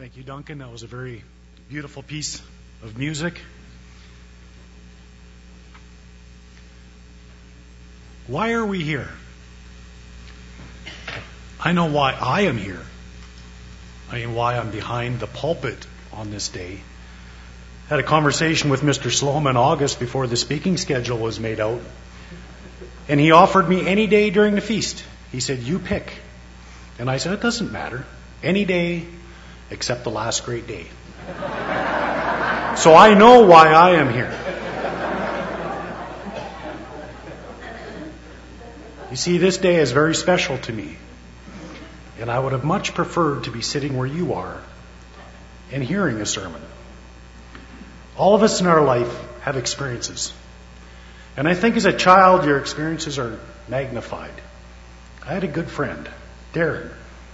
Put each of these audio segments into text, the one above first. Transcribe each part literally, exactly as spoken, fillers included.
Thank you, Duncan. That was a very beautiful piece of music. Why are we here? I know why I am here. I mean, why I'm behind the pulpit on this day. I had a conversation with Mister Sloan in August before the speaking schedule was made out. And he offered me any day during the feast. He said, you pick. And I said, it doesn't matter. Any day except the last great day. So I know why I am here. You see, this day is very special to me. And I would have much preferred to be sitting where you are and hearing a sermon. All of us in our life have experiences. And I think as a child, your experiences are magnified. I had a good friend, Darren.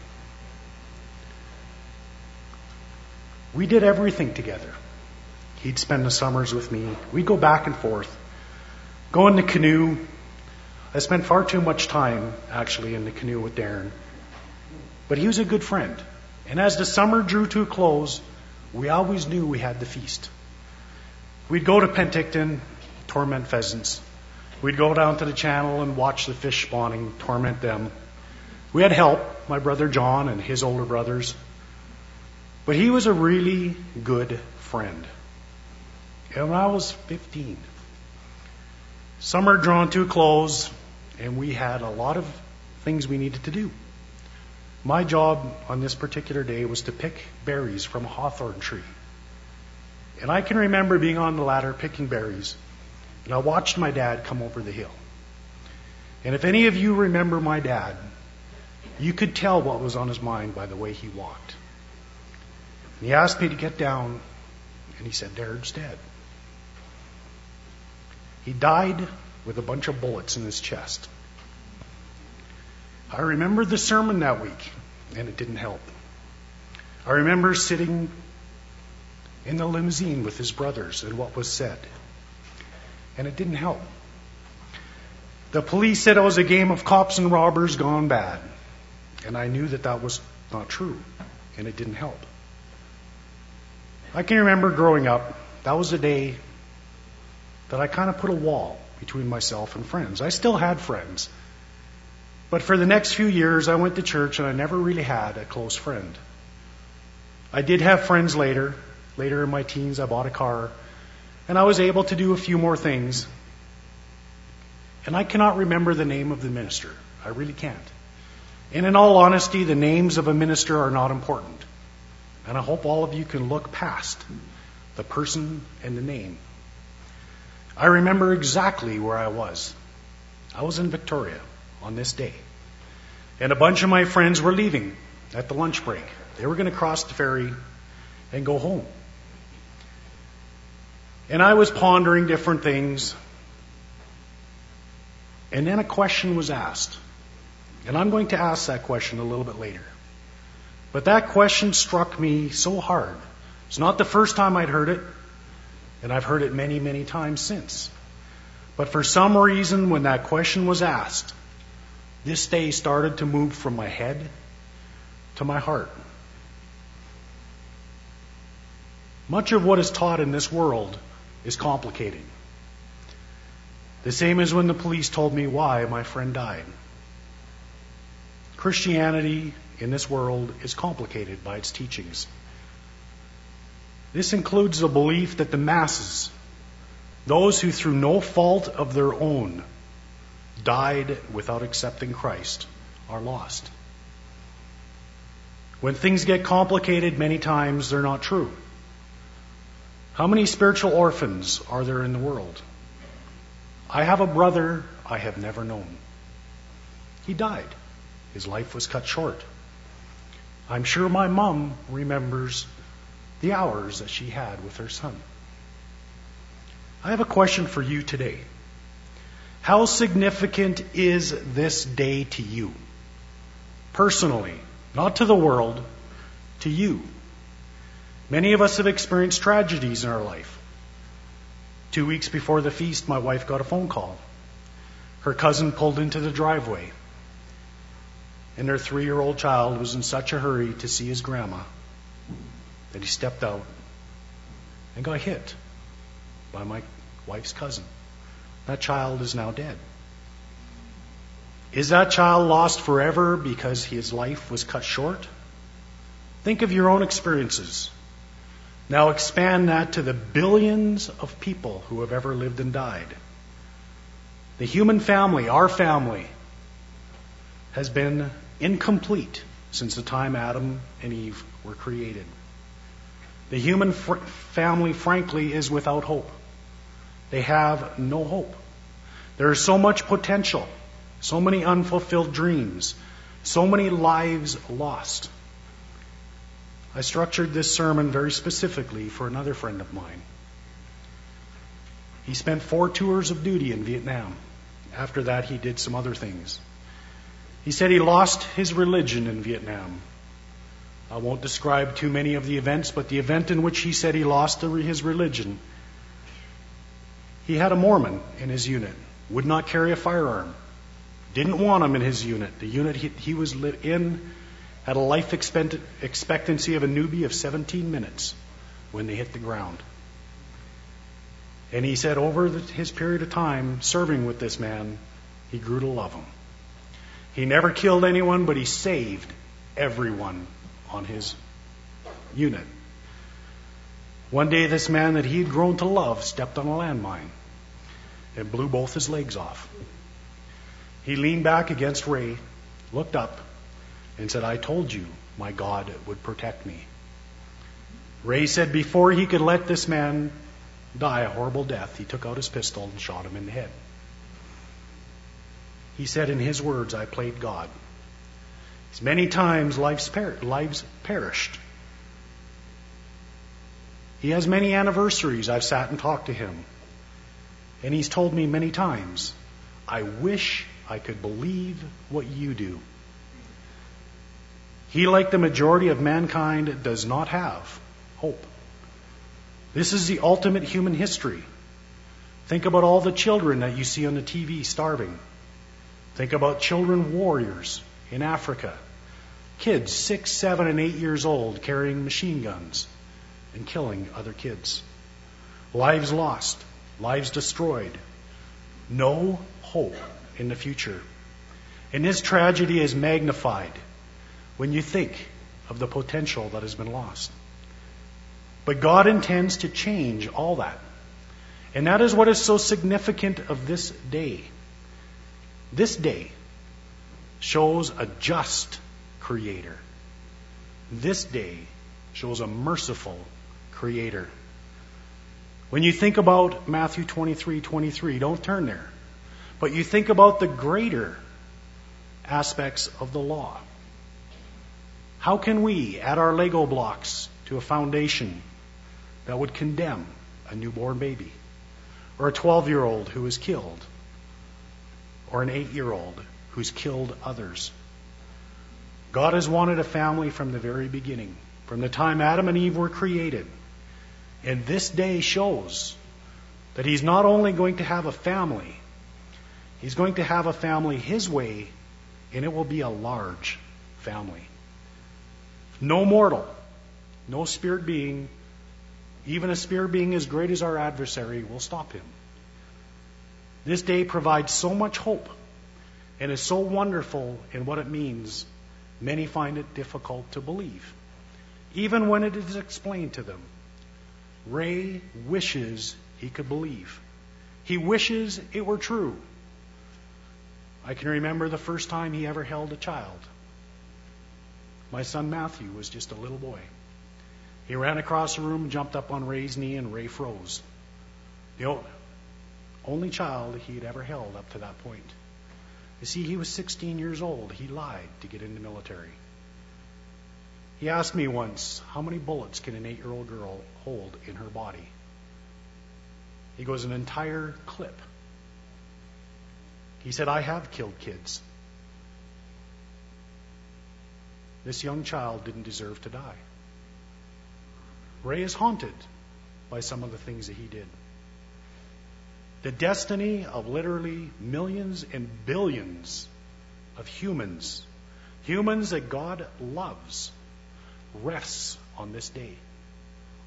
We did everything together. He'd spend the summers with me. We'd go back and forth, go in the canoe. I spent far too much time, actually, in the canoe with Darren. But he was a good friend. And as the summer drew to a close, we always knew we had the feast. We'd go to Penticton, torment pheasants. We'd go down to the channel and watch the fish spawning, torment them. We had help, my brother John and his older brothers. But he was a really good friend. And when I was fifteen, summer drawn to a close, and we had a lot of things we needed to do. My job on this particular day was to pick berries from a hawthorn tree. And I can remember being on the ladder picking berries, and I watched my dad come over the hill. And if any of you remember my dad, you could tell what was on his mind by the way he walked. And he asked me to get down, and he said, Darren's dead. He died with a bunch of bullets in his chest. I remember the sermon that week, and it didn't help. I remember sitting in the limousine with his brothers and what was said, and it didn't help. The police said it was a game of cops and robbers gone bad, and I knew that that was not true, and it didn't help. I can remember growing up, that was a day that I kind of put a wall between myself and friends. I still had friends. But for the next few years, I went to church and I never really had a close friend. I did have friends later. Later in my teens, I bought a car. And I was able to do a few more things. And I cannot remember the name of the minister. I really can't. And in all honesty, the names of a minister are not important. And I hope all of you can look past the person and the name. I remember exactly where I was. I was in Victoria on this day. And a bunch of my friends were leaving at the lunch break. They were going to cross the ferry and go home. And I was pondering different things. And then a question was asked. And I'm going to ask that question a little bit later. But that question struck me so hard. It's not the first time I'd heard it, and I've heard it many, many times since. But for some reason, when that question was asked, this day started to move from my head to my heart. Much of what is taught in this world is complicated. The same as when the police told me why my friend died. Christianity in this world is complicated by its teachings. This includes the belief that the masses, those who through no fault of their own died without accepting Christ, are lost. When things get complicated, many times they're not true. How many spiritual orphans are there in the world? I have a brother I have never known. He died. His life was cut short. I'm sure my mom remembers the hours that she had with her son. I have a question for you today. How significant is this day to you? Personally, not to the world, to you. Many of us have experienced tragedies in our life. Two weeks before the feast, my wife got a phone call. Her cousin pulled into the driveway. and their three-year-old child was in such a hurry to see his grandma that he stepped out and got hit by my wife's cousin. That child is now dead. Is that child lost forever because his life was cut short? Think of your own experiences. Now expand that to the billions of people who have ever lived and died. The human family, our family, has been incomplete since the time Adam and Eve were created. The human fr- family, frankly, is without hope. They have no hope. There is so much potential, so many unfulfilled dreams, so many lives lost. I structured this sermon very specifically for another friend of mine. He spent four tours of duty in Vietnam. After that, he did some other things. He said he lost his religion in Vietnam. I won't describe too many of the events, but the event in which he said he lost his religion, he had a Mormon in his unit, would not carry a firearm, didn't want him in his unit. The unit he, he was in had a life expectancy of a newbie of seventeen minutes when they hit the ground. And he said over the, his period of time serving with this man, he grew to love him. He never killed anyone, but he saved everyone on his unit. One day, this man that he'd grown to love stepped on a landmine and blew both his legs off. He leaned back against Ray, looked up, and said, "I told you my God would protect me." Ray said before he could let this man die a horrible death, he took out his pistol and shot him in the head. He said in his words, "I played God." Many times lives, per- lives perished. He has many anniversaries. I've sat and talked to him. And he's told me many times, "I wish I could believe what you do." He, like the majority of mankind, does not have hope. This is the ultimate human history. Think about all the children that you see on the T V starving. Think about children warriors in Africa. Kids six, seven, and eight years old carrying machine guns and killing other kids. Lives lost. Lives destroyed. No hope in the future. And this tragedy is magnified when you think of the potential that has been lost. But God intends to change all that. And that is what is so significant of this day. This day shows a just Creator. This day shows a merciful Creator. When you think about Matthew twenty-three twenty-three, don't turn there. But you think about the greater aspects of the law. How can we add our Lego blocks to a foundation that would condemn a newborn baby, or a twelve-year-old who is killed, or an eight-year-old who's killed others? God has wanted a family from the very beginning, from the time Adam and Eve were created. And this day shows that He's not only going to have a family, He's going to have a family His way, and it will be a large family. No mortal, no spirit being, even a spirit being as great as our adversary, will stop Him. This day provides so much hope and is so wonderful in what it means. Many find it difficult to believe, even when it is explained to them. Ray wishes he could believe. He wishes it were true. I can remember the first time he ever held a child. My son Matthew was just a little boy. He ran across the room, jumped up on Ray's knee, and Ray froze. The only child he had ever held up to that point. You see, he was sixteen years old. He lied to get in the military. He asked me once, how many bullets can an eight-year-old girl hold in her body? He goes, an entire clip. He said, I have killed kids. This young child didn't deserve to die. Ray is haunted by some of the things that he did. The destiny of literally millions and billions of humans, humans that God loves, rests on this day.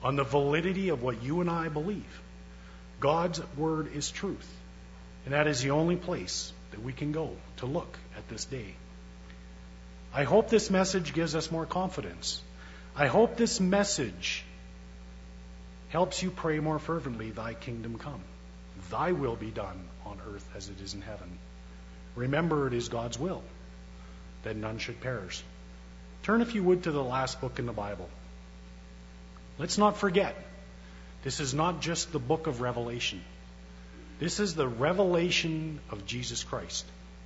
on the validity of what you and I believe. God's word is truth. And that is the only place that we can go to look at this day. I hope this message gives us more confidence. I hope this message helps you pray more fervently, thy kingdom come. Thy will be done on earth as it is in heaven. Remember, it is God's will that none should perish. Turn, if you would, to the last book in the Bible. Let's not forget, this is not just the book of Revelation. This is the revelation of Jesus Christ.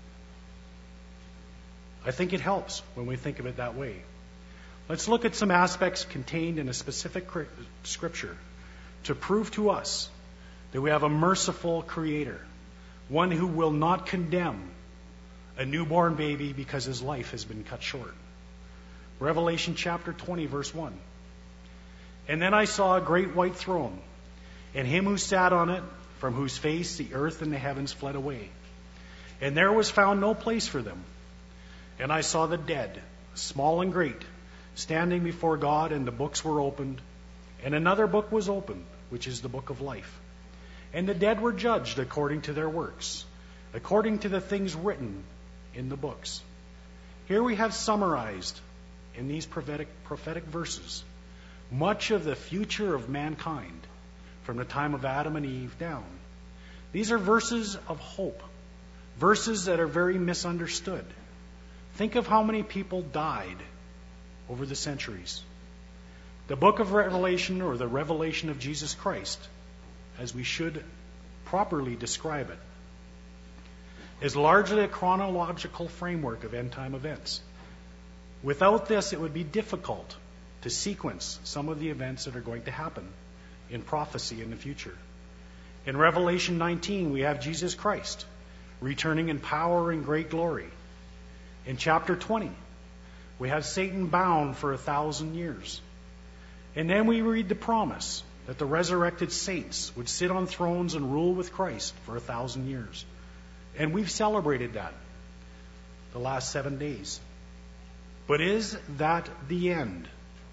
I think it helps when we think of it that way. Let's look at some aspects contained in a specific scripture to prove to us that we have a merciful Creator, one who will not condemn a newborn baby because his life has been cut short. Revelation chapter twenty, verse one. And then I saw a great white throne, and him who sat on it, from whose face the earth and the heavens fled away. And there was found no place for them. And I saw the dead, small and great, standing before God, and the books were opened. And another book was opened, which is the book of life. And the dead were judged according to their works, according to the things written in the books. Here we have summarized in these prophetic, prophetic verses much of the future of mankind from the time of Adam and Eve down. These are verses of hope, verses that are very misunderstood. Think of how many people died over the centuries. The book of Revelation, or the revelation of Jesus Christ, as we should properly describe it, is largely a chronological framework of end-time events. Without this, it would be difficult to sequence some of the events that are going to happen in prophecy in the future. In Revelation nineteen, we have Jesus Christ returning in power and great glory. In chapter twenty, we have Satan bound for a thousand years. And then we read the promise that the resurrected saints would sit on thrones and rule with Christ for a thousand years. And we've celebrated that the last seven days. But is that the end?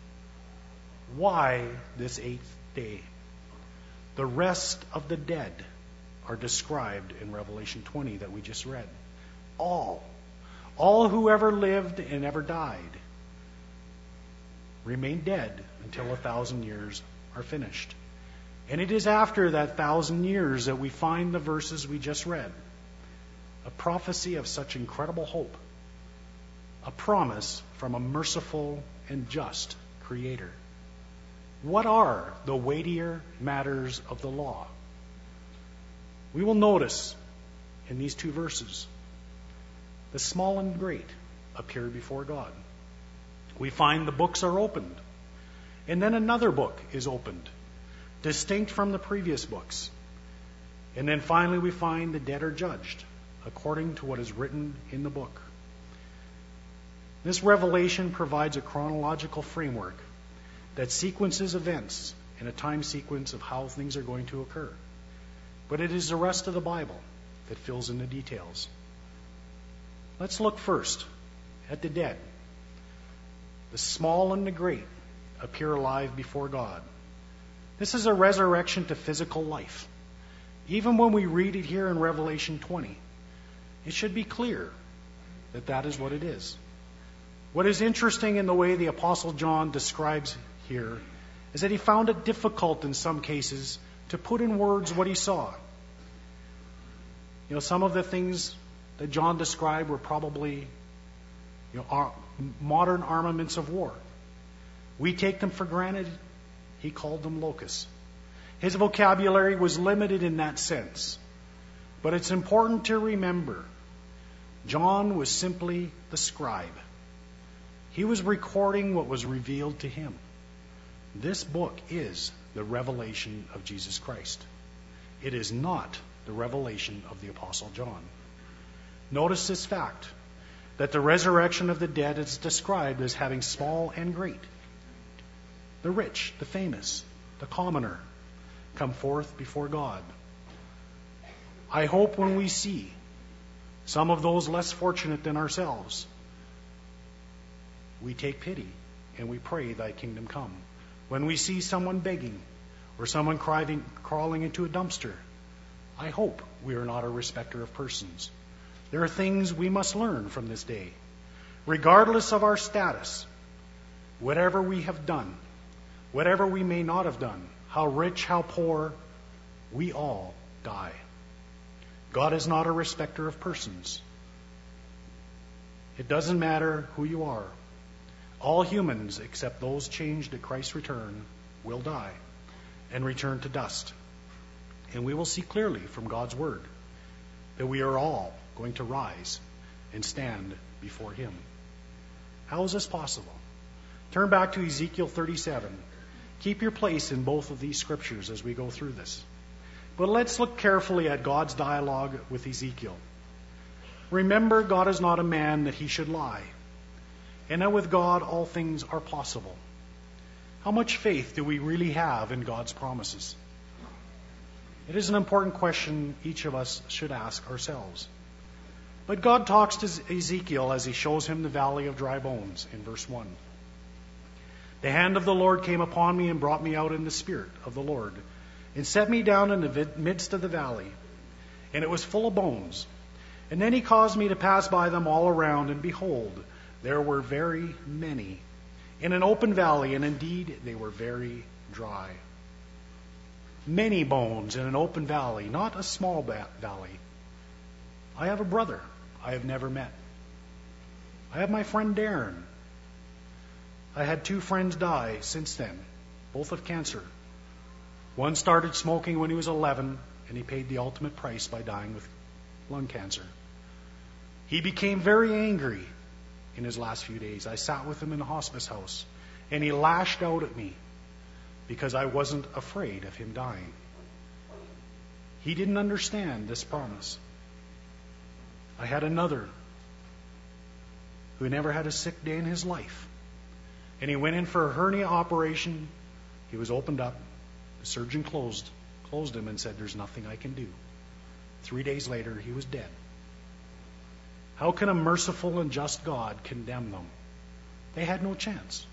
Why this eighth day? The rest of the dead are described in Revelation twenty that we just read. All. All who ever lived and ever died remain dead until a thousand years are finished. And it is after that thousand years that we find the verses we just read. A prophecy of such incredible hope. A promise from a merciful and just Creator. What are the weightier matters of the law? We will notice in these two verses, the small and great appear before God. We find the books are opened. And then another book is opened, distinct from the previous books. And then finally we find the dead are judged, according to what is written in the book. This revelation provides a chronological framework that sequences events in a time sequence of how things are going to occur. But it is the rest of the Bible that fills in the details. Let's look first at the dead. The small and the great appear alive before God. This is a resurrection to physical life. Even when we read it here in Revelation twenty, it should be clear that that is what it is. What is interesting in the way the Apostle John describes here is that he found it difficult in some cases to put in words what he saw. You know, some of the things that John described were probably, you know, ar- modern armaments of war. We take them for granted. He called them locusts. His vocabulary was limited in that sense. But it's important to remember, John was simply the scribe. He was recording what was revealed to him. This book is the revelation of Jesus Christ. It is not the revelation of the Apostle John. Notice this fact, that the resurrection of the dead is described as having small and great. The rich, the famous, the commoner come forth before God. I hope when we see some of those less fortunate than ourselves, we take pity and we pray, thy kingdom come. when we see someone begging or someone crying, crawling into a dumpster, I hope we are not a respecter of persons. There are things we must learn from this day. Regardless of our status, whatever we have done, whatever we may not have done, how rich, how poor, we all die. God is not a respecter of persons. It doesn't matter who you are. All humans, except those changed at Christ's return, will die and return to dust. And we will see clearly from God's word that we are all going to rise and stand before Him. How is this possible? Turn back to Ezekiel thirty-seven. Keep your place in both of these scriptures as we go through this. But let's look carefully at God's dialogue with Ezekiel. Remember, God is not a man that He should lie. And that with God all things are possible. How much faith do we really have in God's promises? It is an important question each of us should ask ourselves. But God talks to Ezekiel as He shows him the valley of dry bones in verse one. The hand of the Lord came upon me and brought me out in the spirit of the Lord, and set me down in the midst of the valley, and it was full of bones. And then He caused me to pass by them all around, and behold, there were very many in an open valley, and indeed they were very dry. Many bones in an open valley, not a small ba- valley. I have a brother I have never met. I have my friend Darren. I had two friends die since then, both of cancer. One started smoking when he was eleven, and he paid the ultimate price by dying with lung cancer. He became very angry in his last few days. I sat with him in a hospice house, and he lashed out at me because I wasn't afraid of him dying. He didn't understand this promise. I had another who never had a sick day in his life, and he went in for a hernia operation. He was opened up. The surgeon closed, closed him and said, "There's nothing I can do." Three days later, he was dead. How can a merciful and just God condemn them? They had no chance.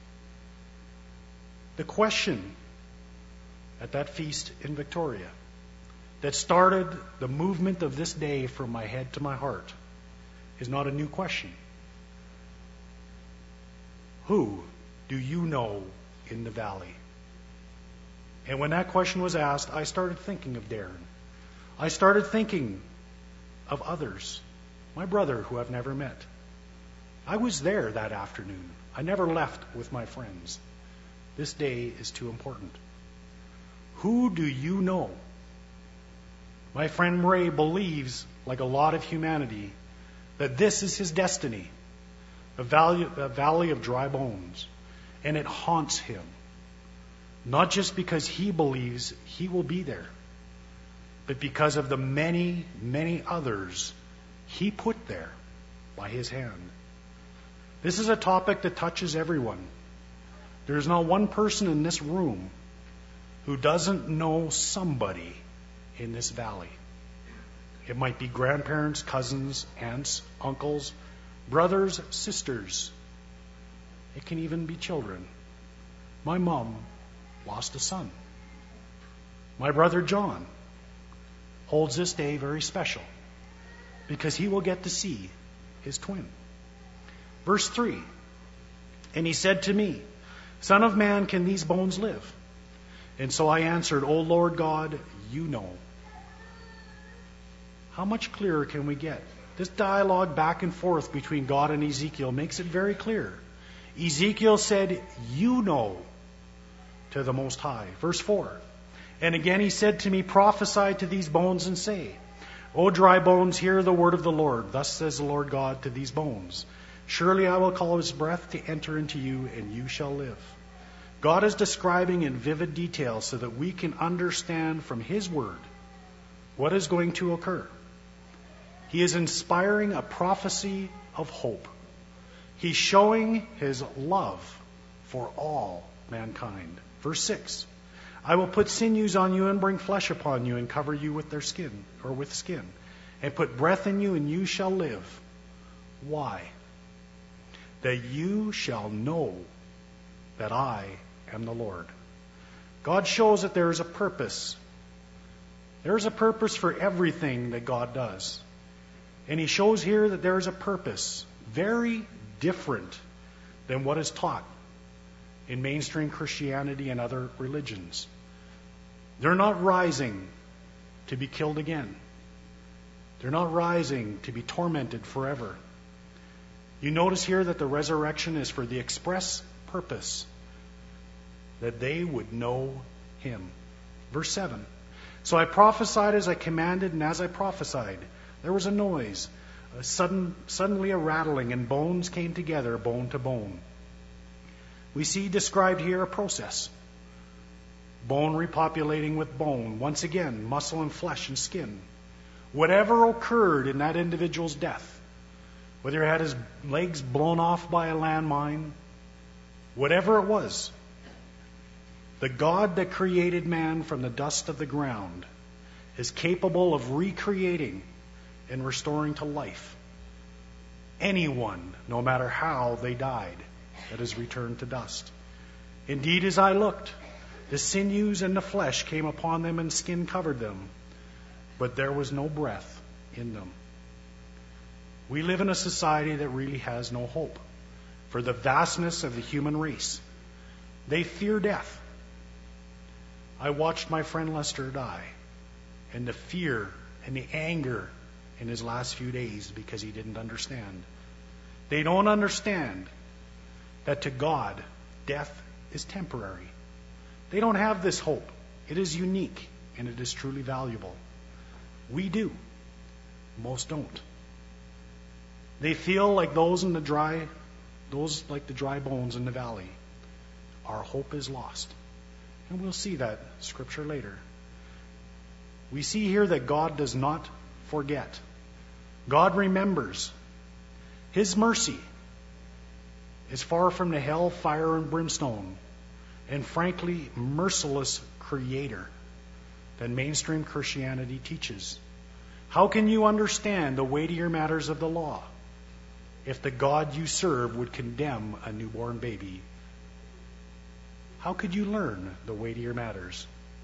The question at that feast in Victoria that started the movement of this day from my head to my heart is not a new question. Who do you know in the valley? And when that question was asked, I started thinking of Darren. I started thinking of others. My brother, who I've never met. I was there that afternoon. I never left with my friends. This day is too important. Who do you know? My friend Ray believes, like a lot of humanity, that this is his destiny, a valley, a valley of dry bones, and it haunts him. Not just because he believes he will be there, but because of the many, many others He put there by His hand. This is a topic that touches everyone. There is not one person in this room who doesn't know somebody in this valley. It might be grandparents, cousins, aunts, uncles, brothers, sisters. It can even be children. My mom lost a son. My brother John holds this day very special, because he will get to see his twin. Verse three, and he said to me, "Son of man, can these bones live?" And so I answered, "O Lord God, you know." How much clearer can we get? This dialogue back and forth between God and Ezekiel makes it very clear. Ezekiel said, "You know," to the Most High. Verse four, and again he said to me, "Prophesy to these bones and say, O dry bones, hear the word of the Lord. Thus says the Lord God to these bones, surely I will call His breath to enter into you, and you shall live." God is describing in vivid detail so that we can understand from His word what is going to occur. He is inspiring a prophecy of hope. He's showing His love for all mankind. Verse six, I will put sinews on you and bring flesh upon you and cover you with their skin, or with skin, and put breath in you, and you shall live. Why? That you shall know that I am the Lord. God shows that there is a purpose. There is a purpose for everything that God does. And He shows here that there is a purpose very different than what is taught in mainstream Christianity and other religions. They're not rising to be killed again. They're not rising to be tormented forever. You notice here that the resurrection is for the express purpose that they would know Him. Verse seven. So I prophesied as I commanded, and as I prophesied, there was a noise, a sudden, suddenly a rattling, and bones came together, bone to bone. We see described here a process. Bone repopulating with bone. Once again, muscle and flesh and skin. Whatever occurred in that individual's death, whether he had his legs blown off by a landmine, whatever it was, the God that created man from the dust of the ground is capable of recreating and restoring to life anyone, no matter how they died, that is returned to dust. Indeed, as I looked, the sinews and the flesh came upon them, and skin covered them, but there was no breath in them. We live in a society that really has no hope for the vastness of the human race. They fear death. I watched my friend Lester die, and the fear and the anger in his last few days because he didn't understand. They don't understand that to God, death is temporary. They don't have this hope. It is unique, and it is truly valuable. We do. Most don't. They feel like those in the dry, those like the dry bones in the valley. Our hope is lost. And we'll see that scripture later. We see here that God does not forget. God remembers. His mercy is far from the hell, fire, and brimstone, and frankly, merciless creator that mainstream Christianity teaches. How can you understand the weightier matters of the law if the God you serve would condemn a newborn baby? How could you learn the weightier matters?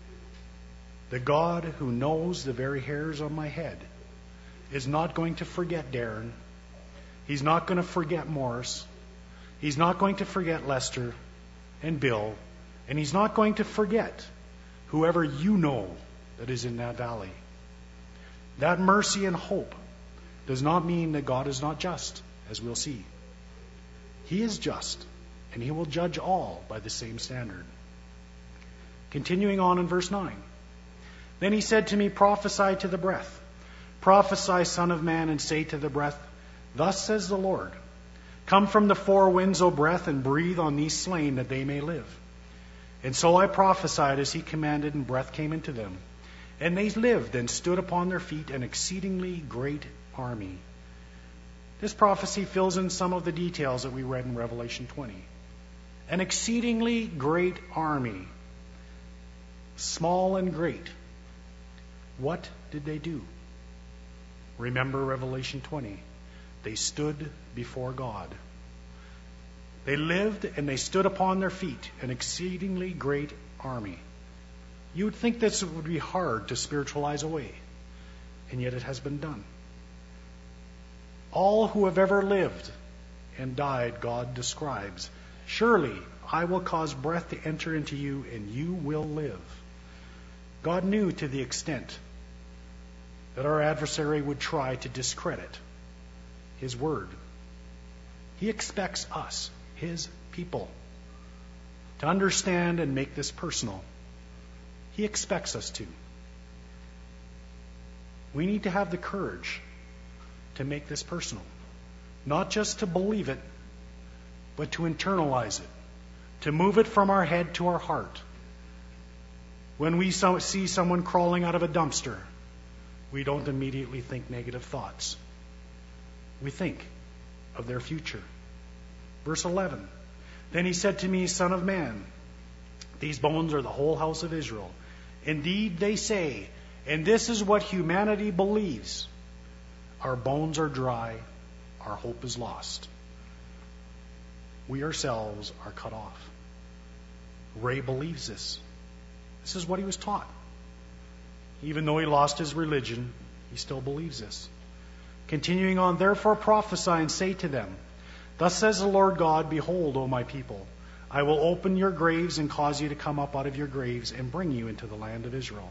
The God who knows the very hairs on my head is not going to forget Darren. He's not going to forget Morris. He's not going to forget Lester and Bill. And He's not going to forget whoever you know that is in that valley. That mercy and hope does not mean that God is not just, as we'll see. He is just, and He will judge all by the same standard. Continuing on in verse nine. Then He said to me, prophesy to the breath. Prophesy, Son of Man, and say to the breath, thus says the Lord, come from the four winds, O breath, and breathe on these slain that they may live. And so I prophesied as He commanded, and breath came into them. And they lived and stood upon their feet, an exceedingly great army. This prophecy fills in some of the details that we read in Revelation twenty. An exceedingly great army, small and great. What did they do? Remember Revelation twenty. They stood before God. They lived and they stood upon their feet, an exceedingly great army. You would think this would be hard to spiritualize away, and yet it has been done. All who have ever lived and died, God describes. Surely I will cause breath to enter into you, and you will live. God knew to the extent that our adversary would try to discredit His word. He expects us, His people, to understand and make this personal. He expects us to. We need to have the courage to make this personal. Not just to believe it, but to internalize it. To move it from our head to our heart. When we so- see someone crawling out of a dumpster, we don't immediately think negative thoughts. We think of their future. Verse eleven. Then He said to me, Son of man, these bones are the whole house of Israel. Indeed, they say, and this is what humanity believes, our bones are dry, our hope is lost. We ourselves are cut off. Ray believes this. This is what he was taught. Even though he lost his religion, he still believes this. Continuing on, therefore prophesy and say to them, thus says the Lord God, behold, O my people, I will open your graves and cause you to come up out of your graves and bring you into the land of Israel.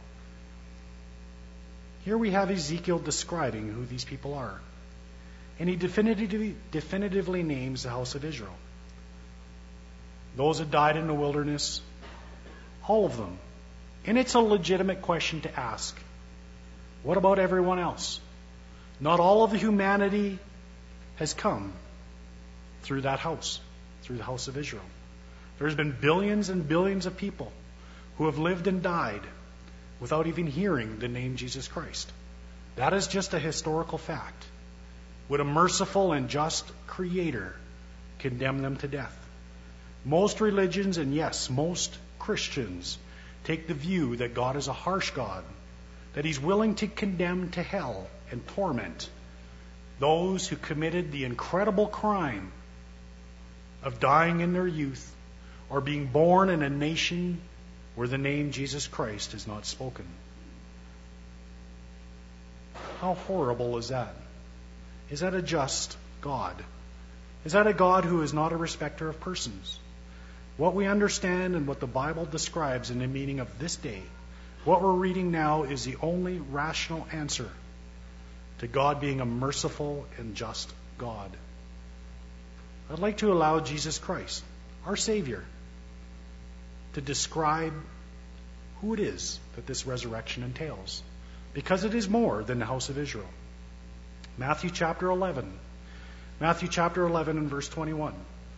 Here we have Ezekiel describing who these people are. And he definitively, definitively names the house of Israel. Those that died in the wilderness, all of them. And it's a legitimate question to ask. What about everyone else? Not all of the humanity has come through that house, through the house of Israel. There's been billions and billions of people who have lived and died without even hearing the name Jesus Christ. That is just a historical fact. Would a merciful and just Creator condemn them to death? Most religions, and yes, most Christians, take the view that God is a harsh God, that He's willing to condemn to hell and torment those who committed the incredible crime of dying in their youth or being born in a nation where the name Jesus Christ is not spoken. How horrible is that? Is that a just God? Is that a God who is not a respecter of persons? What we understand and what the Bible describes in the meaning of this day, what we're reading now, is the only rational answer to God being a merciful and just God. I'd like to allow Jesus Christ, our Savior, to describe who it is that this resurrection entails, because it is more than the house of Israel. Matthew chapter eleven. Matthew chapter eleven and verse twenty-one.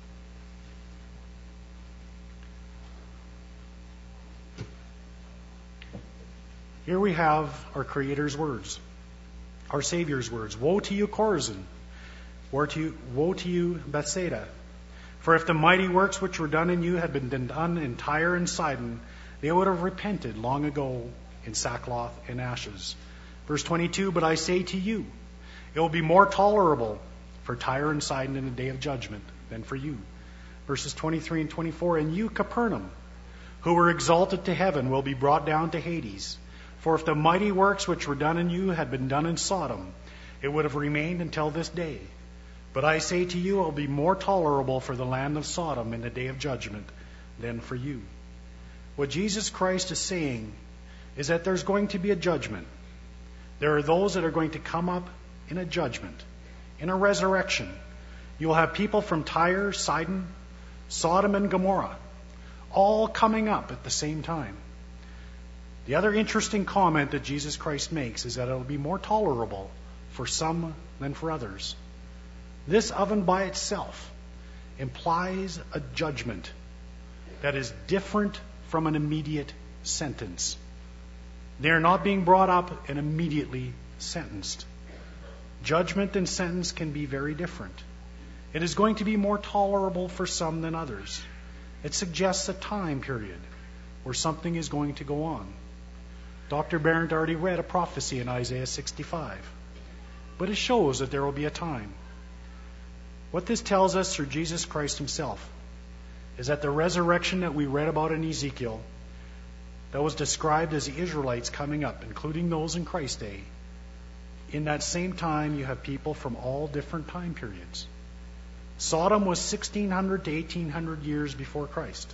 Here we have our Creator's words, our Savior's words. Woe to you, Chorazin! Woe to you, woe to you, Bethsaida! For if the mighty works which were done in you had been done in Tyre and Sidon, they would have repented long ago in sackcloth and ashes. Verse twenty-two, but I say to you, it will be more tolerable for Tyre and Sidon in the day of judgment than for you. Verses twenty-three and twenty-four, and you, Capernaum, who were exalted to heaven, will be brought down to Hades. For if the mighty works which were done in you had been done in Sodom, it would have remained until this day. But I say to you, it will be more tolerable for the land of Sodom in the day of judgment than for you. What Jesus Christ is saying is that there's going to be a judgment. There are those that are going to come up in a judgment, in a resurrection. You will have people from Tyre, Sidon, Sodom, and Gomorrah, all coming up at the same time. The other interesting comment that Jesus Christ makes is that it will be more tolerable for some than for others. This oven by itself implies a judgment that is different from an immediate sentence. They are not being brought up and immediately sentenced. Judgment and sentence can be very different. It is going to be more tolerable for some than others. It suggests a time period where something is going to go on. Doctor Barrett already read a prophecy in Isaiah sixty-five. But it shows that there will be a time. What this tells us through Jesus Christ Himself is that the resurrection that we read about in Ezekiel, that was described as the Israelites coming up, including those in Christ's day, in that same time you have people from all different time periods. Sodom was sixteen hundred to eighteen hundred years before Christ.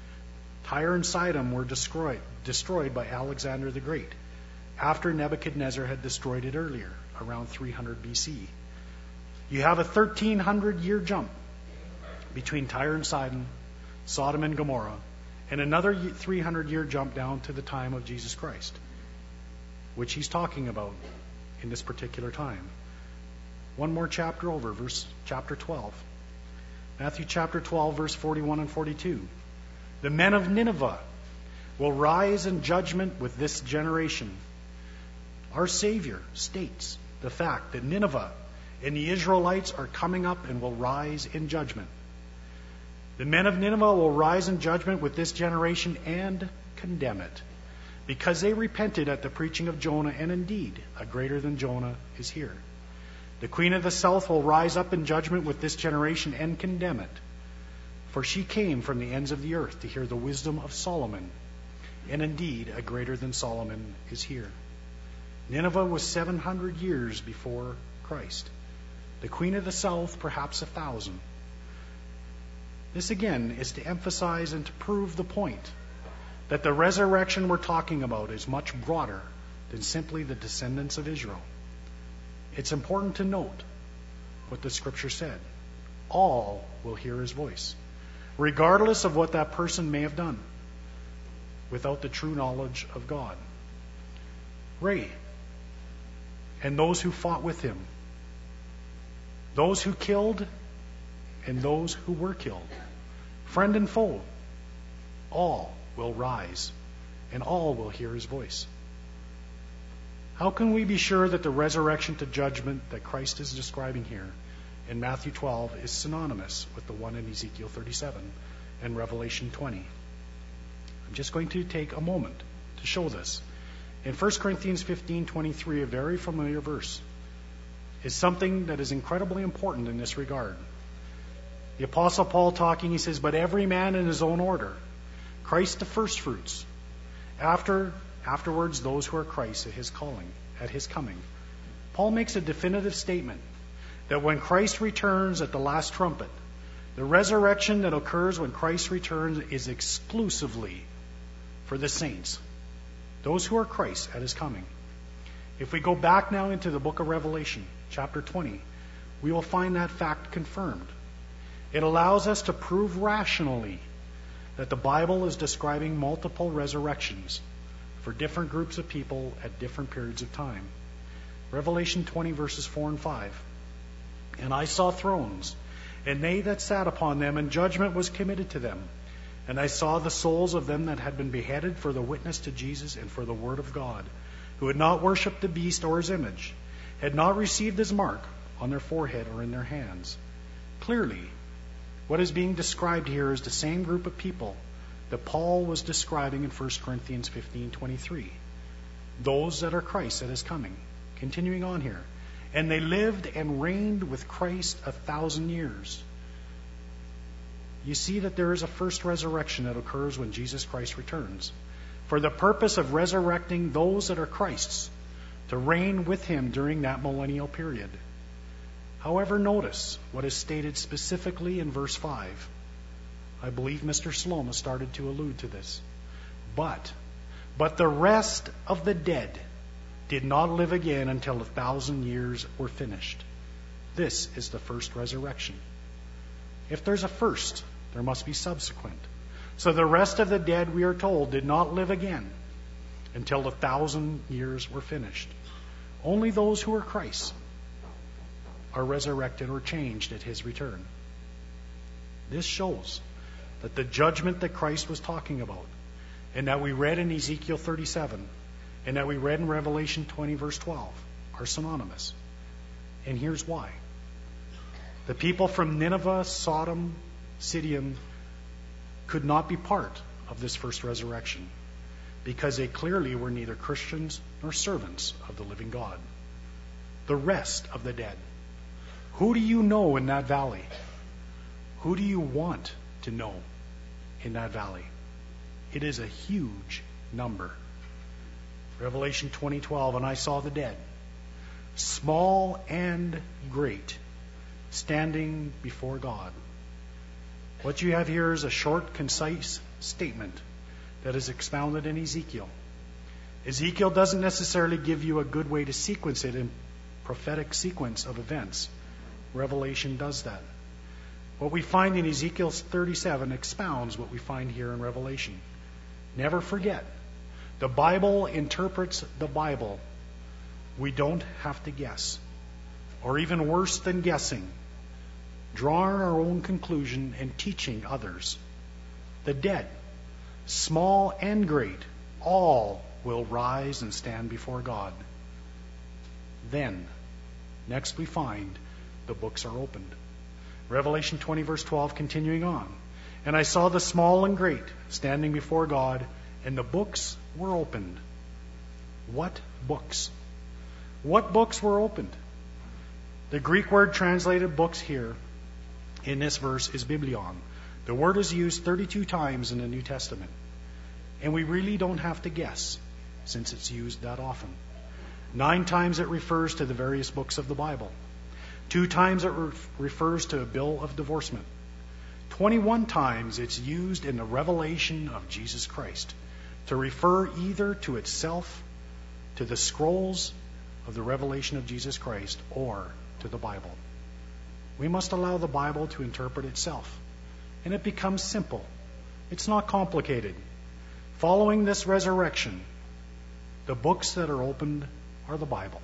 Tyre and Sidon were destroyed, destroyed by Alexander the Great, after Nebuchadnezzar had destroyed it earlier, around three hundred B C. You have a thirteen hundred year jump between Tyre and Sidon, Sodom and Gomorrah, and another three hundred year jump down to the time of Jesus Christ, which He's talking about in this particular time. One more chapter over, verse chapter twelve. Matthew chapter twelve, verse forty-one and forty-two. The men of Nineveh will rise in judgment with this generation. Our Savior states the fact that Nineveh and the Israelites are coming up and will rise in judgment. The men of Nineveh will rise in judgment with this generation and condemn it, because they repented at the preaching of Jonah, and indeed, a greater than Jonah is here. The queen of the south will rise up in judgment with this generation and condemn it, for she came from the ends of the earth to hear the wisdom of Solomon. and indeed a greater than Solomon is here. Nineveh was seven hundred years before Christ. The queen of the south, perhaps a thousand. This again is to emphasize and to prove the point that the resurrection we're talking about is much broader than simply the descendants of Israel. It's important to note what the scripture said. All will hear his voice, regardless of what that person may have done, without the true knowledge of God. Ray, and those who fought with him, those who killed and those who were killed, friend and foe, all will rise and all will hear his voice. How can we be sure that the resurrection to judgment that Christ is describing here in Matthew twelve is synonymous with the one in Ezekiel thirty-seven and Revelation twenty? I'm just going to take a moment to show this. In First Corinthians fifteen twenty-three, a very familiar verse, is something that is incredibly important in this regard. The Apostle Paul talking, he says, "But every man in his own order, Christ the firstfruits, after afterwards those who are Christ at his calling, at his coming." Paul makes a definitive statement that when Christ returns at the last trumpet, the resurrection that occurs when Christ returns is exclusively for the saints, those who are Christ at his coming. If we go back now into the book of Revelation, chapter twenty, we will find that fact confirmed. It allows us to prove rationally that the Bible is describing multiple resurrections for different groups of people at different periods of time. Revelation twenty, verses four and five. "And I saw thrones, and they that sat upon them, and judgment was committed to them. And I saw the souls of them that had been beheaded for the witness to Jesus and for the word of God, who had not worshipped the beast or his image, had not received his mark on their forehead or in their hands." Clearly, what is being described here is the same group of people that Paul was describing in First Corinthians fifteen twenty-three. Those that are Christ at his coming. Continuing on here. "And they lived and reigned with Christ a thousand years." You see that there is a first resurrection that occurs when Jesus Christ returns, for the purpose of resurrecting those that are Christ's, to reign with him during that millennial period. However, notice what is stated specifically in verse five. I believe Mister Sloma started to allude to this. But, but the rest of the dead did not live again until a thousand years were finished. This is the first resurrection. If there's a first, there must be subsequent. So the rest of the dead, we are told, did not live again until the thousand years were finished. Only those who are Christ are resurrected or changed at his return. This shows that the judgment that Christ was talking about, and that we read in Ezekiel thirty-seven, and that we read in Revelation twenty, verse twelve, are synonymous. And here's why. The people from Nineveh, Sodom, Sidon could not be part of this first resurrection because they clearly were neither Christians nor servants of the living God. The rest of the dead. Who do you know in that valley? Who do you want to know in that valley? It is a huge number. Revelation twenty twelve, "And I saw the dead, small and great, standing before God." What you have here is a short, concise statement that is expounded in Ezekiel. Ezekiel doesn't necessarily give you a good way to sequence it in prophetic sequence of events. Revelation does that. What we find in Ezekiel thirty-seven expounds what we find here in Revelation. Never forget, the Bible interprets the Bible. We don't have to guess. Or even worse than guessing, drawing our own conclusion and teaching others. The dead, small and great, all will rise and stand before God. Then, next we find the books are opened. Revelation twenty, verse twelve, continuing on. "And I saw the small and great standing before God, and the books were opened." What books? What books were opened? The Greek word translated books here in this verse is biblion. The word is used thirty-two times in the New Testament. And we really don't have to guess, since it's used that often. Nine times it refers to the various books of the Bible. Two times it re- refers to a bill of divorcement. Twenty-one times it's used in the revelation of Jesus Christ to refer either to itself, to the scrolls of the revelation of Jesus Christ, or to the Bible. We must allow the Bible to interpret itself. And it becomes simple. It's not complicated. Following this resurrection, the books that are opened are the Bible.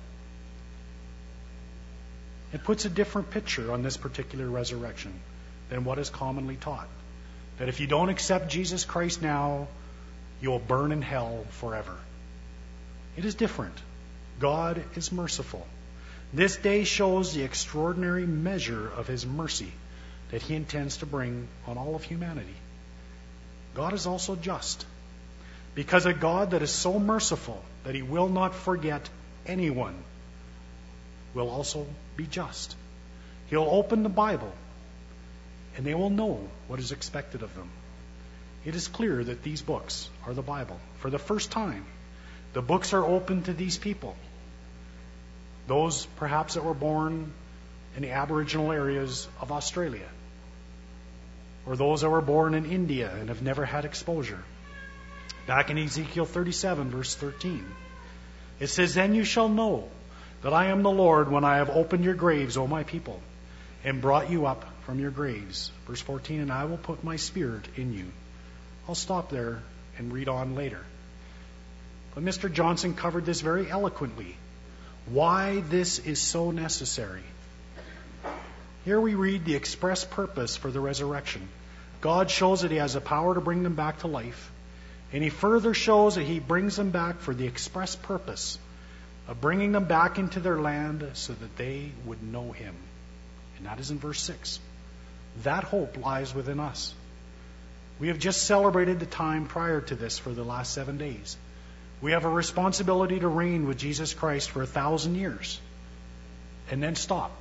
It puts a different picture on this particular resurrection than what is commonly taught. That if you don't accept Jesus Christ now, you'll burn in hell forever. It is different. God is merciful. This day shows the extraordinary measure of His mercy that He intends to bring on all of humanity. God is also just. Because a God that is so merciful that He will not forget anyone will also be just. He'll open the Bible and they will know what is expected of them. It is clear that these books are the Bible. For the first time, the books are open to these people. Those perhaps that were born in the Aboriginal areas of Australia, or those that were born in India and have never had exposure. Back in Ezekiel thirty-seven, verse thirteen, it says, "Then you shall know that I am the Lord when I have opened your graves, O my people, and brought you up from your graves." Verse fourteen, "And I will put my spirit in you." I'll stop there and read on later. But Mister Johnson covered this very eloquently. Why this is so necessary. Here we read the express purpose for the resurrection. God shows that He has the power to bring them back to life. And He further shows that He brings them back for the express purpose of bringing them back into their land so that they would know Him. And that is in verse six. That hope lies within us. We have just celebrated the time prior to this for the last seven days. We have a responsibility to reign with Jesus Christ for a thousand years and then stop.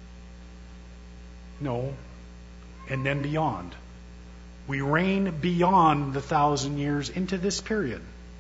No, and then beyond. We reign beyond the thousand years into this period.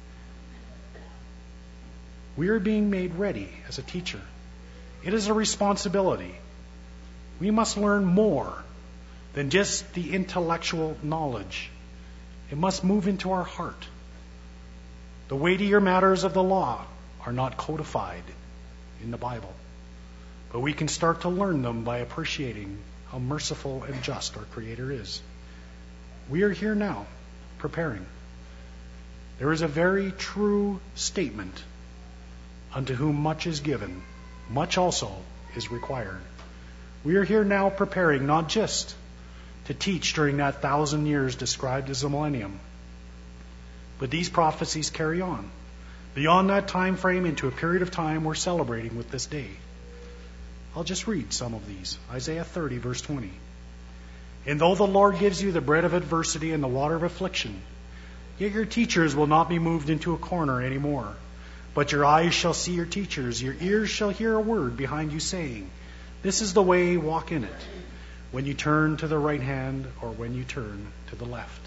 We are being made ready as a teacher. It is a responsibility. We must learn more than just the intellectual knowledge. It must move into our heart. The weightier matters of the law are not codified in the Bible, but we can start to learn them by appreciating how merciful and just our Creator is. We are here now, preparing. There is a very true statement, "Unto whom much is given, much also is required." We are here now preparing not just to teach during that thousand years described as the millennium, but these prophecies carry on beyond that time frame into a period of time we're celebrating with this day. I'll just read some of these. Isaiah thirty, verse twenty. "And though the Lord gives you the bread of adversity and the water of affliction, yet your teachers will not be moved into a corner any more. But your eyes shall see your teachers, your ears shall hear a word behind you saying, this is the way, walk in it, when you turn to the right hand or when you turn to the left."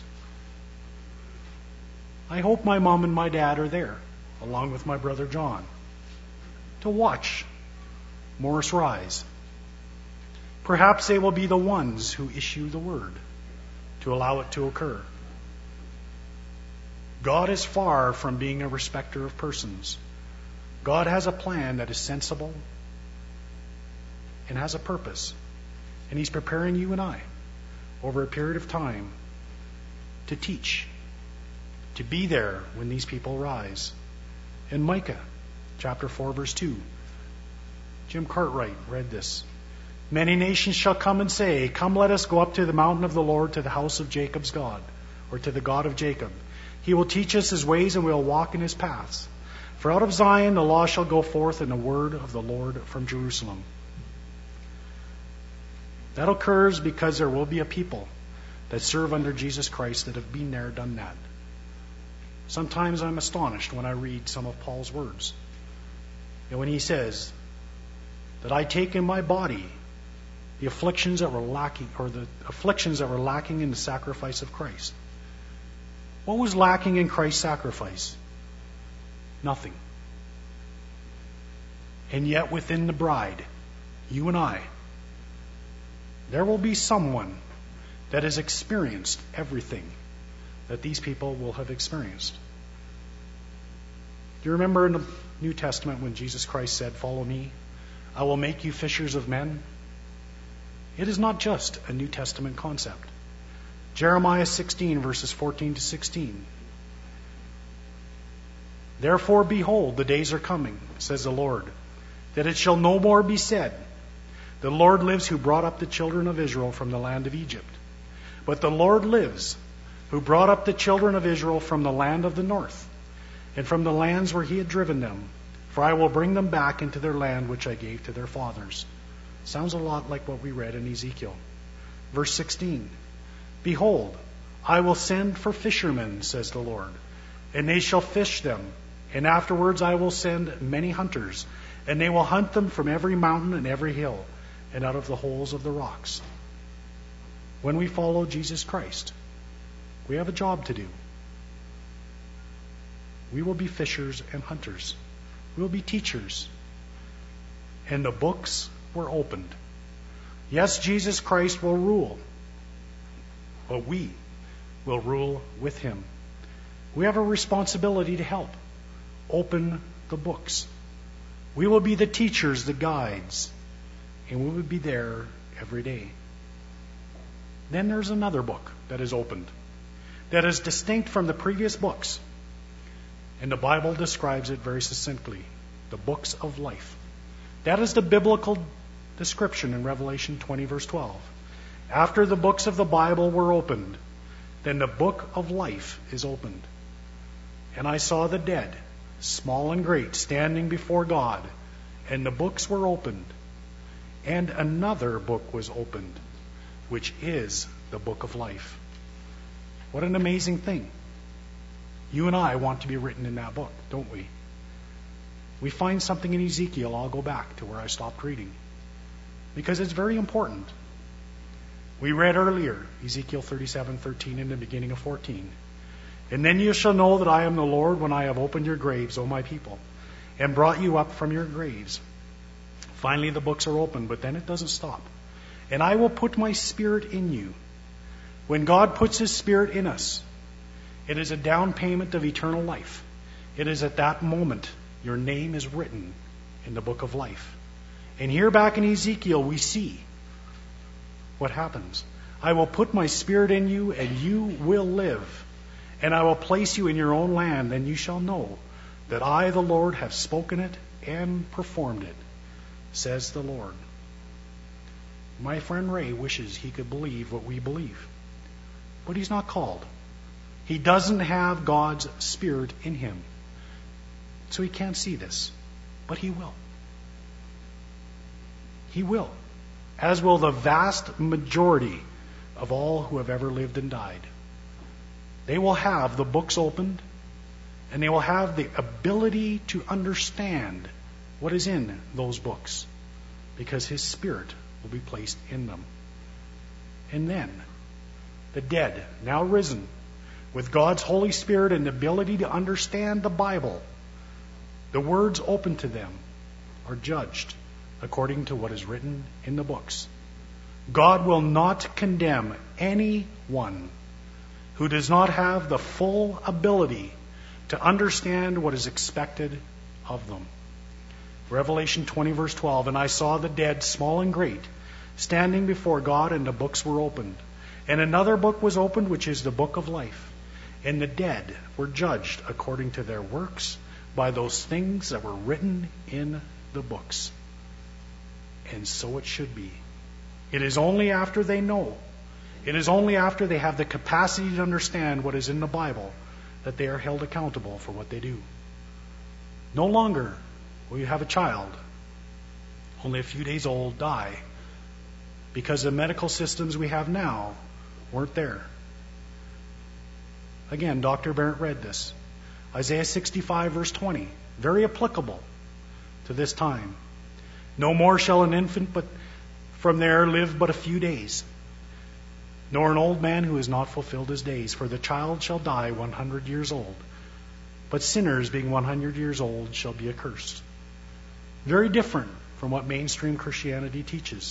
I hope my mom and my dad are there, along with my brother John, to watch Morris rise. Perhaps they will be the ones who issue the word to allow it to occur. God is far from being a respecter of persons. God has a plan that is sensible and has a purpose. And He's preparing you and I over a period of time to teach, to be there when these people rise. In Micah chapter four, verse two, Jim Cartwright read this. "Many nations shall come and say, come, let us go up to the mountain of the Lord, to the house of Jacob's God," or to the God of Jacob. "He will teach us His ways, and we will walk in His paths. For out of Zion the law shall go forth, and the word of the Lord from Jerusalem." That occurs because there will be a people that serve under Jesus Christ that have been there, done that. Sometimes I'm astonished when I read some of Paul's words. And when he says that I take in my body the afflictions that were lacking, or the afflictions that were lacking in the sacrifice of Christ. What was lacking in Christ's sacrifice? Nothing. And yet within the bride, you and I, there will be someone that has experienced everything that these people will have experienced. Do you remember in the New Testament when Jesus Christ said, "Follow me, I will make you fishers of men"? It is not just a New Testament concept. Jeremiah sixteen, verses fourteen to sixteen. "Therefore, behold, the days are coming, says the Lord, that it shall no more be said, the Lord lives who brought up the children of Israel from the land of Egypt. But the Lord lives who brought up the children of Israel from the land of the north, and from the lands where he had driven them. For I will bring them back into their land which I gave to their fathers." Sounds a lot like what we read in Ezekiel. Verse sixteen. "Behold, I will send for fishermen, says the Lord, and they shall fish them. And afterwards I will send many hunters, and they will hunt them from every mountain and every hill, and out of the holes of the rocks." When we follow Jesus Christ, we have a job to do. We will be fishers and hunters. We will be teachers. And the books were opened. Yes, Jesus Christ will rule, but we will rule with him. We have a responsibility to help open the books. We will be the teachers, the guides, and we will be there every day. Then there's another book that is opened, that is distinct from the previous books. And the Bible describes it very succinctly, the books of life. That is the biblical description in Revelation twenty, verse twelve. After the books of the Bible were opened, then the book of life is opened. "And I saw the dead, small and great, standing before God, and the books were opened. And another book was opened, which is the book of life." What an amazing thing. You and I want to be written in that book, don't we? We find something in Ezekiel. I'll go back to where I stopped reading, because it's very important. We read earlier, Ezekiel thirty-seven thirteen in the beginning of fourteen. "And then you shall know that I am the Lord when I have opened your graves, O my people, and brought you up from your graves." Finally, the books are opened, but then it doesn't stop. "And I will put my spirit in you." When God puts his spirit in us, it is a down payment of eternal life. It is at that moment your name is written in the book of life. And here back in Ezekiel, we see what happens. "I will put my spirit in you, and you will live. And I will place you in your own land, and you shall know that I, the Lord, have spoken it and performed it, says the Lord." My friend Ray wishes he could believe what we believe, but he's not called. He doesn't have God's Spirit in him, so he can't see this, but he will. He will, as will the vast majority of all who have ever lived and died. They will have the books opened, and they will have the ability to understand what is in those books, because his Spirit will be placed in them. And then, the dead, now risen, with God's Holy Spirit and the ability to understand the Bible, the words open to them, are judged according to what is written in the books. God will not condemn anyone who does not have the full ability to understand what is expected of them. Revelation twenty, verse twelve, "And I saw the dead, small and great, standing before God, and the books were opened. And another book was opened, which is the book of life. And the dead were judged according to their works by those things that were written in the books." And so it should be. It is only after they know, it is only after they have the capacity to understand what is in the Bible, that they are held accountable for what they do. No longer will you have a child, only a few days old, die because the medical systems we have now weren't there. Again, Doctor Barrett read this. Isaiah sixty-five, verse twenty, very applicable to this time. "No more shall an infant but from there live but a few days. nor an old man who has not fulfilled his days. For the child shall die one hundred years old, but sinners being one hundred years old shall be accursed. Very different from what mainstream Christianity teaches.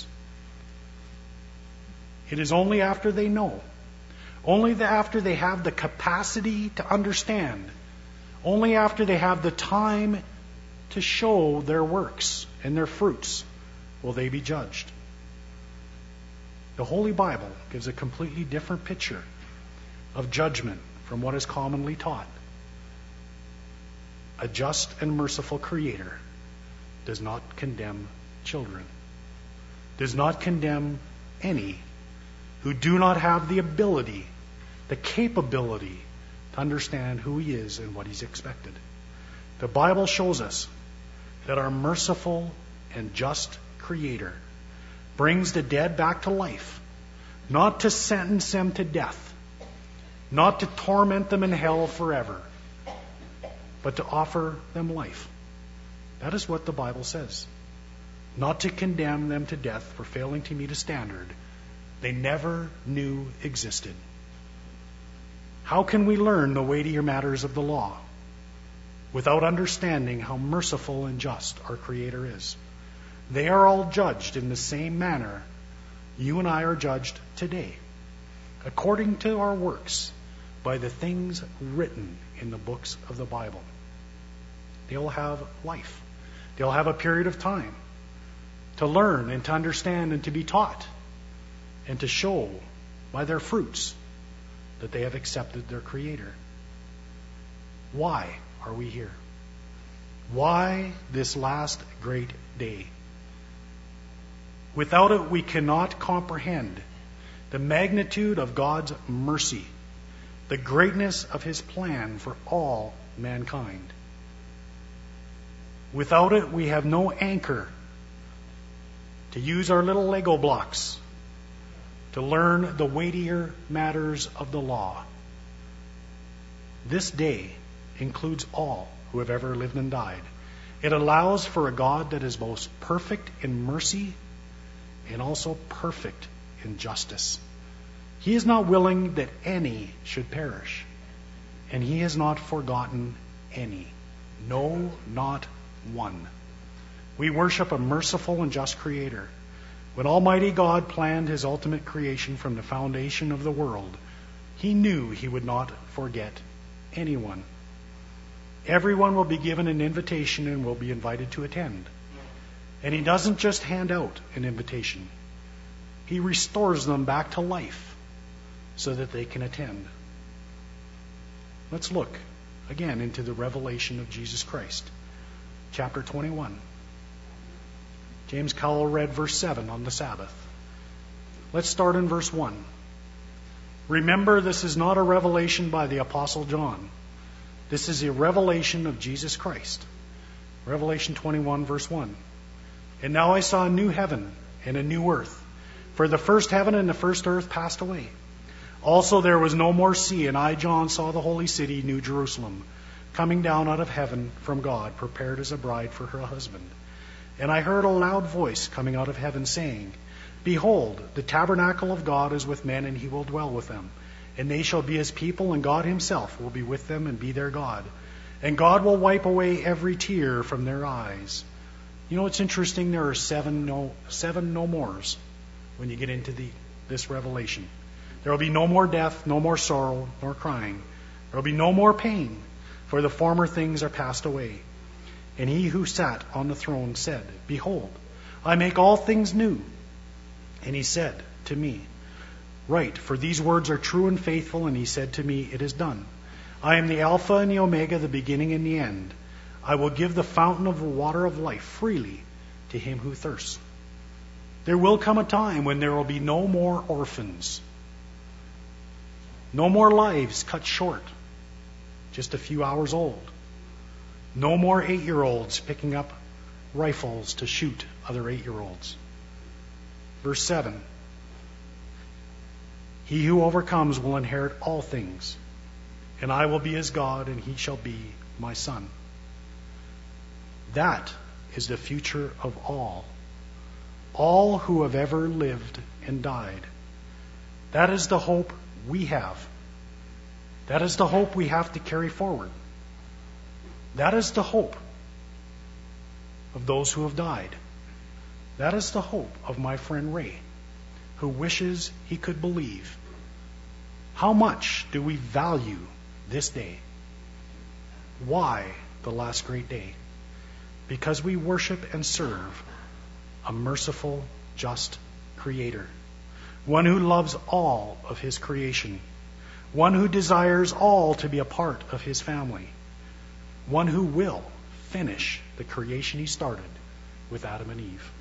It is only after they know, only after they have the capacity to understand, only after they have the time to show their works and their fruits will they be judged. The Holy Bible gives a completely different picture of judgment from what is commonly taught. A just and merciful Creator does not condemn children, does not condemn any who do not have the ability, the capability to understand who He is and what He's expected. The Bible shows us that our merciful and just Creator brings the dead back to life, not to sentence them to death, not to torment them in hell forever, but to offer them life. That is what the Bible says. Not to condemn them to death for failing to meet a standard they never knew existed. How can we learn the weightier matters of the law without understanding how merciful and just our Creator is? They are all judged in the same manner you and I are judged today, according to our works, by the things written in the books of the Bible. They'll have life. They'll have a period of time to learn and to understand and to be taught and to show by their fruits that they have accepted their Creator. Why are we here? Why this last great day? Without it, we cannot comprehend the magnitude of God's mercy, the greatness of His plan for all mankind. Without it, we have no anchor to use our little Lego blocks to learn the weightier matters of the law. This day includes all who have ever lived and died. It allows for a God that is both perfect in mercy and also perfect in justice. He is not willing that any should perish, and He has not forgotten any. No, not one. We worship a merciful and just Creator. When Almighty God planned His ultimate creation from the foundation of the world, He knew He would not forget anyone. Everyone will be given an invitation and will be invited to attend. And He doesn't just hand out an invitation. He restores them back to life so that they can attend. Let's look again into the revelation of Jesus Christ. Chapter twenty-one. James Cowell read verse seven on the Sabbath. Let's start in verse one. Remember, this is not a revelation by the Apostle John. This is a revelation of Jesus Christ. Revelation twenty-one, verse one. And now I saw a new heaven and a new earth. For the first heaven and the first earth passed away. Also there was no more sea, and I, John, saw the holy city, New Jerusalem, coming down out of heaven from God, prepared as a bride for her husband. And I heard a loud voice coming out of heaven saying, Behold, the tabernacle of God is with men, and He will dwell with them. And they shall be His people, and God Himself will be with them and be their God. And God will wipe away every tear from their eyes. You know, it's interesting, there are seven no, seven no mores when you get into the, this revelation. There will be no more death, no more sorrow, nor crying. There will be no more pain, for the former things are passed away. And He who sat on the throne said, Behold, I make all things new. And He said to me, Write, for these words are true and faithful. And He said to me, It is done. I am the Alpha and the Omega, the beginning and the end. I will give the fountain of the water of life freely to him who thirsts. There will come a time when there will be no more orphans, no more lives cut short, just a few hours old. No more eight-year-olds picking up rifles to shoot other eight-year-olds. Verse seven. He who overcomes will inherit all things, and I will be his God, and he shall be my son. That is the future of all. All who have ever lived and died. That is the hope we have. That is the hope we have to carry forward. That is the hope of those who have died. That is the hope of my friend Ray, who wishes he could believe. How much do we value this day? Why the last great day? Because we worship and serve a merciful, just Creator, one who loves all of His creation, one who desires all to be a part of His family, one who will finish the creation He started with Adam and Eve.